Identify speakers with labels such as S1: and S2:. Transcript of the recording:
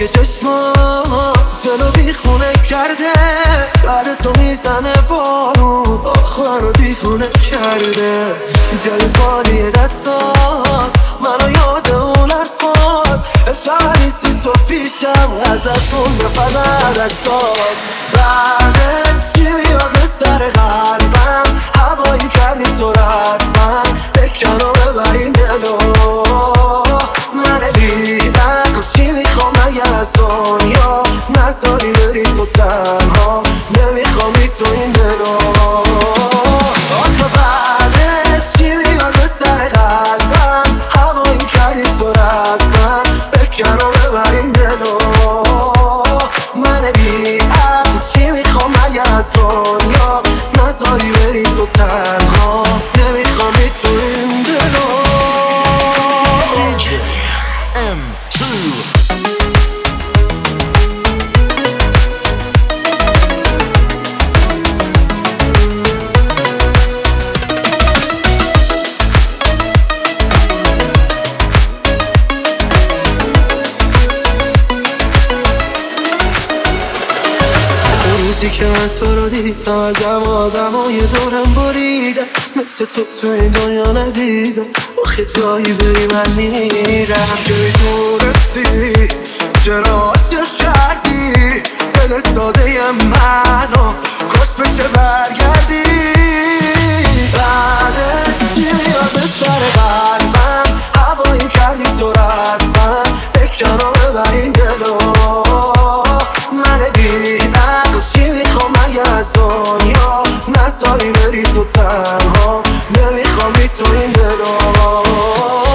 S1: که چشمام دلو بیخونه کرده، بعد تو میزنه بارون آخر رو دیفونه کرده. جلفانی دستات منو یاد اون حرفات، امشب نیستی تو پیشم ازتون به فدر اجداد. بعدت چی میاد به سر قلبم، هوایی کردی تو رسمن بکن و ببر این دلو. من بی‌عقل چی میخوام مگه از دنیا، نذاری بری تو تنها، نمیخوام تو این دلو. آخه بعدت چی میاد به سر قلبم، هوایی کردی تو رسمن بکن و ببر این دلو. من بی‌عقل چی میخوام مگه از دنیا، نذاری بری تو تنها، نمیخوام تو این دلو. روزی که من تو رو دیدم ازم آدمای دورم بریدم، مثل تو این دنیا ندیدم. آخه جایی بری من میرم. که میتونستی چرا عاشق کردی دل ساده منو، کاش بشه برگردی. بعدت چی میاد به سر قلبم، هوایی کردی تو رسمن بکن و ببر این دلو. من بی‌عقل چی میخوام مگه از دنیا، نذاری بری تو تنها، نمیخوام تو این دلو.